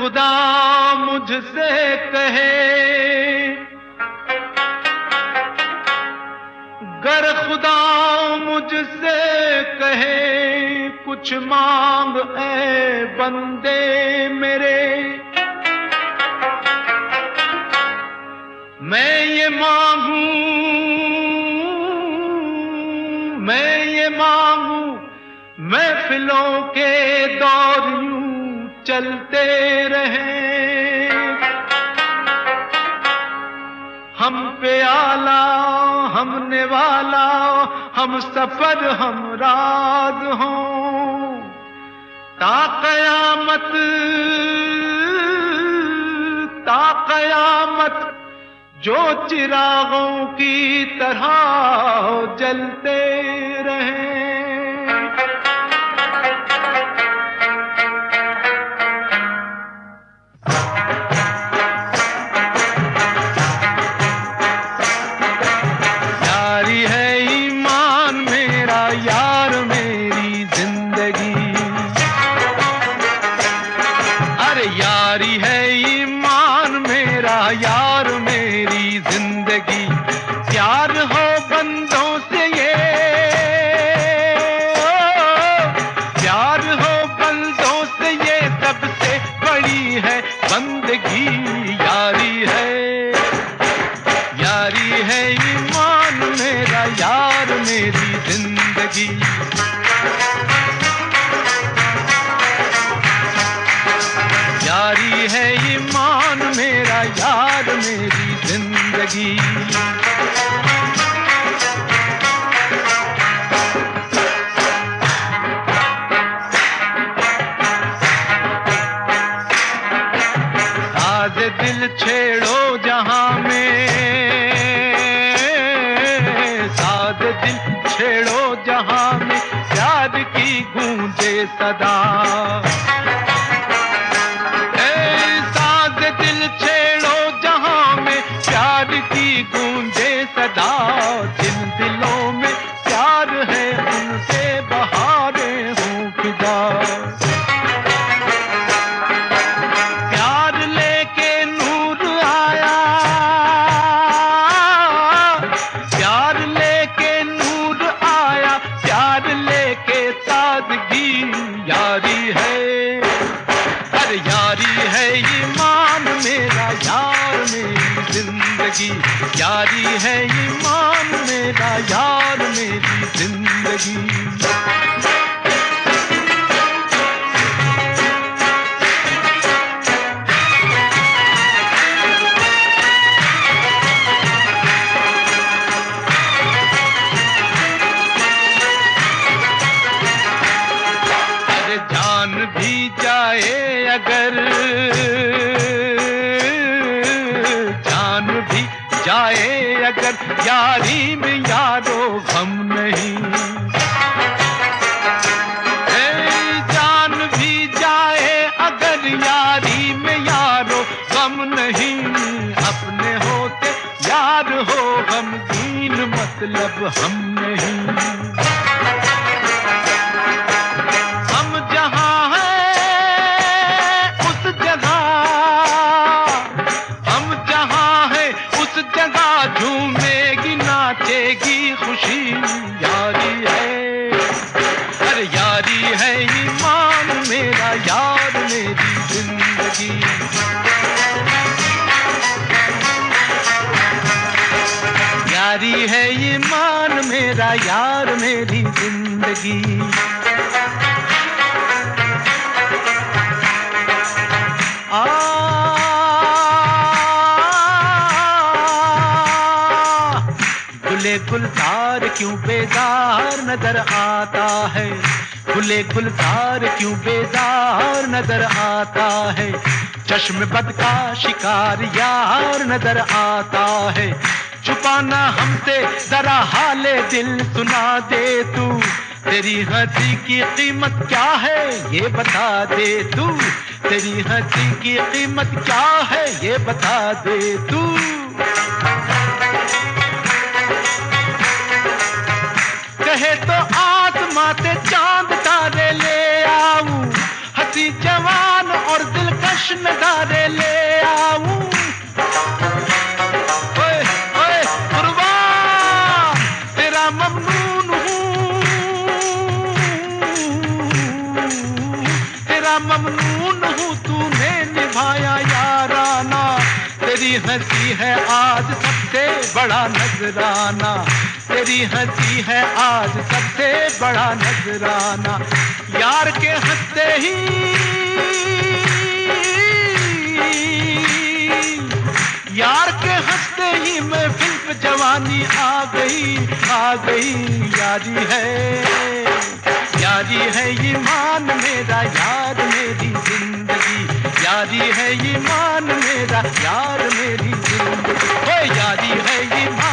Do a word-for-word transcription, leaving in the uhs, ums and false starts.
खुदा मुझसे कहे, गर खुदा मुझसे कहे कुछ मांग ऐ बंदे मेरे, मैं ये मांगू मैं ये मांगू महफिलों के दौर यूं चलते रहे, हम पे आला हम नेवाला हम सफर हम राज हों, ता कयामत ता कयामत जो चिरागों की तरह जलते रहे। यारी है ईमान मेरा यार मेरी जिंदगी, अरे यारी है ईमान मेरा यार मेरी जिंदगी, प्यार हो बंदों से ये प्यार हो बंदों से ये सबसे बड़ी है बंदगी, यारी है यारी है ईमान मेरा यार मेरी जिंदगी। यारी है ईमान मेरा यार मेरी जिंदगी। साज दिल छेड़ो जहां में, साज दिल छेड़ो जहां में प्यार की गूंजे सदा, गूंजे सदा, जिन दिलों में प्यार है उनसे बहारें हों फिदा, प्यार लेके नूर आया प्यार लेके नूर आया प्यार लेके सादगी, यारी है अरे यारी है ईमान मेरा यार मेरी जिंदगी, यारी है ईमान मेरा यार मेरी जिंदगी। अरे जान भी जाए अगर जाए अगर यारी में यारो गम नहीं, ए जान भी जाए अगर यारी में यारो गम नहीं, अपने होते यार हो गमगीन मतलब हम नहीं, हम जहां हैं उस जगह हम जहां हैं उस जगह झूमेगी नाचेगी खुशी, यारी है अरे यारी है ईमान मेरा यार मेरी जिंदगी। यारी है ईमान मेरा यार मेरी जिंदगी। आ गुले गुलजार क्यों बेजार नजर आता है, गुले गुलजार क्यों बेजार नजर आता है, चश्म बद का शिकार यार नजर आता है, छुपाना हमसे जरा हाले दिल सुना दे तू, तेरी हंसी की कीमत क्या है ये बता दे तू, तेरी हंसी की कीमत क्या है ये बता दे तू। कहे तो आसमां से चांद तारे ले आऊं, हंसी जवान और दिलकश जश्न धारे ले आऊं। ओए ओए कुर्बान तेरा ममनून हूँ, तेरा ममनून हूँ, तूने निभाया याराना। तेरी हंसी है आज सबसे बड़ा नजराना, तेरी हंसी है आज सबसे बड़ा नजराना। यार के हंसते ही, यार के हंसते ही महफिल पे जवानी आ गई, आ गई। यारी है, यारी है ईमान मेरा, यार मेरी जिंदगी। यारी है ईमान मेरा, यार मेरी जिंदगी। ओ यारी है ईमान